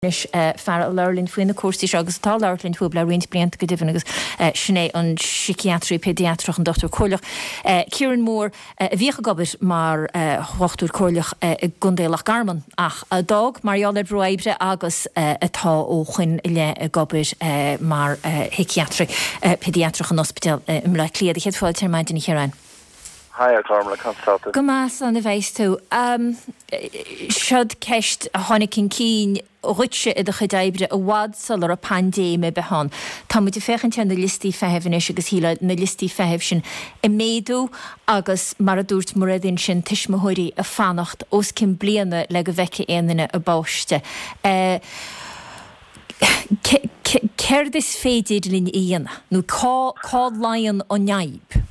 Fear leirlinn faoin na cuasaí agus tá leirlinn fuair le riint blianta go dtíhann agus sinné an psichiatrí pediatrach an Dr. Corlach. Ciaran Mór a bhíocha gabir mar Dr. Corlach gundéalach garman ach a dag Marianne Broibre agus atá ó chuin le gabir mar psichiatrí pediatrach an ospital le clíad a chéad fáil termaidin i Chiaran. Hi, Carmela Consultant. Go más an a bheith tú. Siod ceist a tháinig cin cín rutse i do chudáibre a bhád sal ar a pandéime behan. Tá muid a fechan te na listí fehehanis agus híle na listí feheh sin i méadú agus mar a dúirt moradín sin tiismothirí a fannacht os cin bliana le go bheice éanaine a báiste. Ceir is féidir linn íana? Nó cá láin ó neib?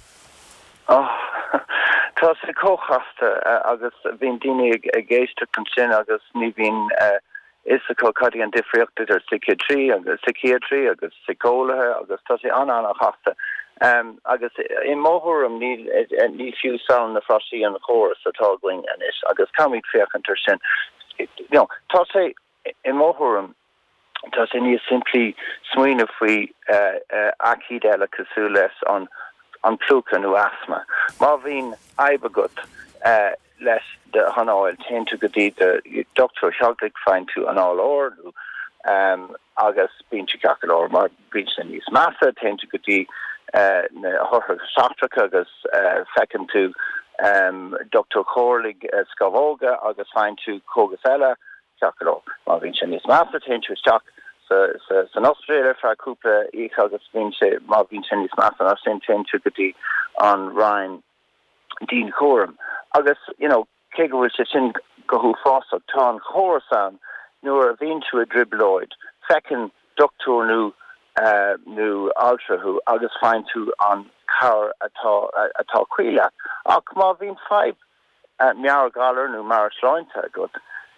Tá sé cóchaasta agus bhín daine a géiste sin agus ní bhín is a cócadí an difriocht ar psychiatrí agus psicólathe agus tá sé an chasta. Agus I móthúm ní fiú saoin na frosí an chóras atá going anis agus camid féchantar sin. Tá sé I móthúm tá sé ní simply smuoine faoi acíd eile cosú leis an plúcan ó asthma. Má bhín aibegut leis de hanáil téintú go dtí de Dr. Sealtaigh fein tú an áil orú agus bín tú ceacail or mar bín sin níos measa téintú go dtí na thortha seachtracha agus fecinn tú Dr. Corlach scabhóga agus fein tú cógas eile ceacail or mar bín sin níos measa téintú isteach san Australia fra cúpla ich agus bhín sé má bhín sin níos measa ar sin téintú go dtí an Ryan Dean Coram. Agus, cé go bhfuil sé sin gothú fásach tá an chórasan nuair a bhíonn tú a dribleoid, fecinn doctor nó altrathú agus fein tú an car atá cuiile. Ach má bhíonn feib mear galar nó mar sláinte agat.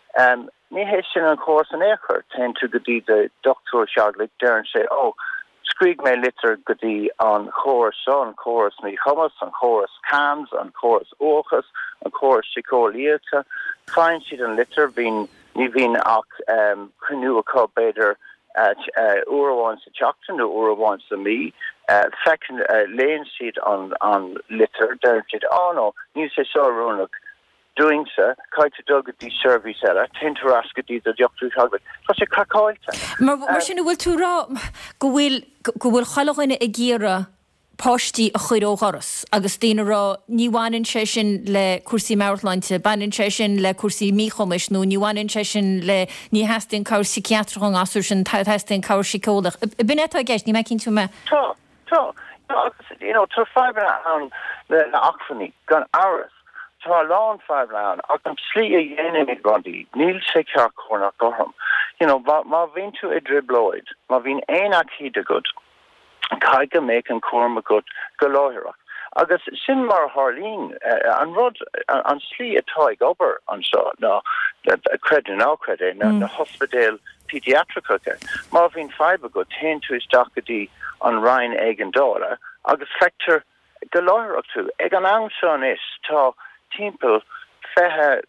Ní hééis sin an chóras an éair ten tú go dtí de Dr. Sealtaigh dearn sé scríg mé litir go dtí an chóras seo, an chóras mí chumas, an chóras cans, an chóras óchas, an chóras sicóíocha. Fein siad an litir ní bhín ach cruú a có beidir uairháin sa teachtain nó uairháin sa mí. Fecinn léon siad an litir dearn siad nó níos sé seo rúnach doing so, caiite dogad dí service eile, tintar ascadí a Dr. Sealtaigh. Tá sé cacáilte. Mar sin bhfuil tú rá go bhfuil chalaghine a ggéire páistí a chuir ó ghoras, agus daoine rá níhhainn sé sin le cuasaí Mairleinte, bainn sé sin le cuasaí míchomis nó níhhainn sé sin le ní heastain cabhair psichiatrach an asúr sin heastain cabhair psicólach. Bin étá gceist, ní mecinn tú me? Tá. Agus, tá fáibre an le achfaní gan áras. Tá lán feibleán ach an slí a dhéanamh rodí, níl sé ceart chónach gothm. Má bhíonn tú a dribleoid, má bhíonn éon acíd agad, caiige méid an cuairm agad go láithreach. Agus sin mar Harlín, an rud an slí atá ag obair an seo ná creidú nácredé na hospedéal pediatricacha. Má bhíonn feib agad téann tú isteach go dtí an Ryan ag an dála, agus feictar go láithreach tú. Ag an am seán is tá timppel fethe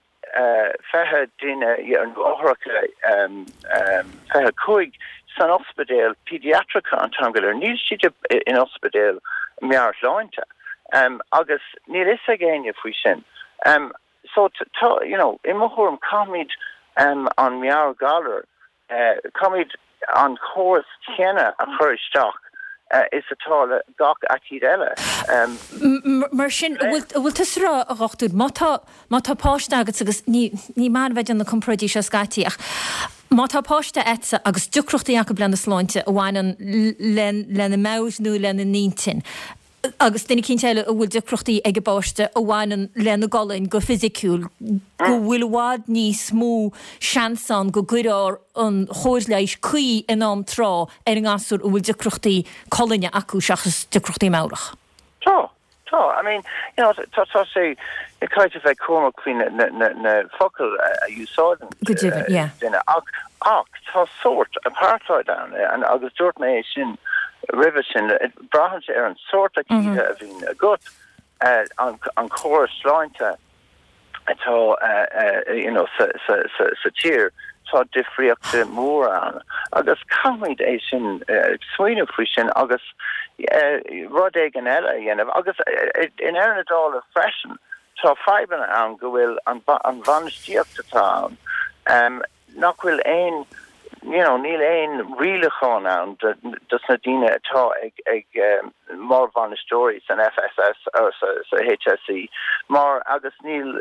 duine an áthracha fethe chuig san ospedéal pediatrica an tangalir níl siad in ospedéal mear láinte. Agus níl is a géine faoi sin. So I móthúm camid an mear galar camid an chóras chéine a chur isteach. Is atá gach acíd eile. Mar sin bhfuil tusrá a ghachtú má tá páiste agus ní man bheith an na compróidí se scatiach. Má tá páiste etsa agus ducrochtaí acha blena sláinte a bhhainan lena mous nó lena nítin. Agus duine cinnteile a bhfuil ducrochtaí ag báiste a bhhainan lena golainn go fisiciúil go bhfuil bhád níos mó seansan go gurár an chóir leis chuí in am trá an asúr a bhfuil ducrochtaí colainne acu seachas ducrochtaí márach. Tá. I mean, tá sé caiite bheith cormach faoin na focail a úsáidan. Good evening, yeah. Ach tá sort apartheid an agus dúirt mé sin ribh sin brahan sé ar an sort a cíide a bhín a gut an chóras sláinte atá sa tír tá difriocht mór an agus kamid é sin swinine frisin agus rud gan eile dhéanamh agus in airnadála freisin tá fiban an go bhfuil an bhanistíochtatá nachhfuil ein níl ein rileán an dus na dine atá ag mar vanistóris an FSS sa HSE mar agus níl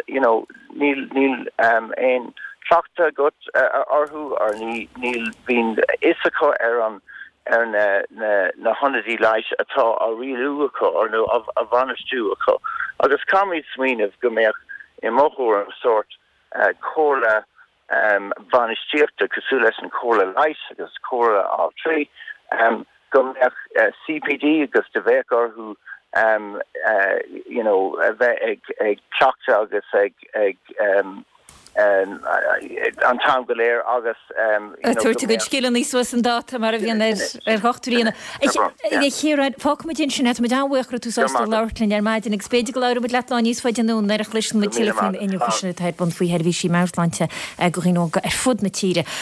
ein trachta got arhu ar níl bhín isacha ar na honadí leis atá a riúcha or no a vanistúcha agus kamid swineh gombeach I mochúr an sort chola vanistíochta cosú leis an chola leis agus chola á trí gombeach CPD agus de bhéchar who ag trachta agus ag an tam goléir agus tuairte go scílan níos was an data mar a bhíon hochtúína. Chéad fácmidin sin me dáhachra tú sásta leirlinn ar maidin ag spéidir go leir bud leá níos faidianún ar a chlisin mu tilefón inú chuisina teid bun faoi herbhí sí Marslandte go chinó ar fud na tíre.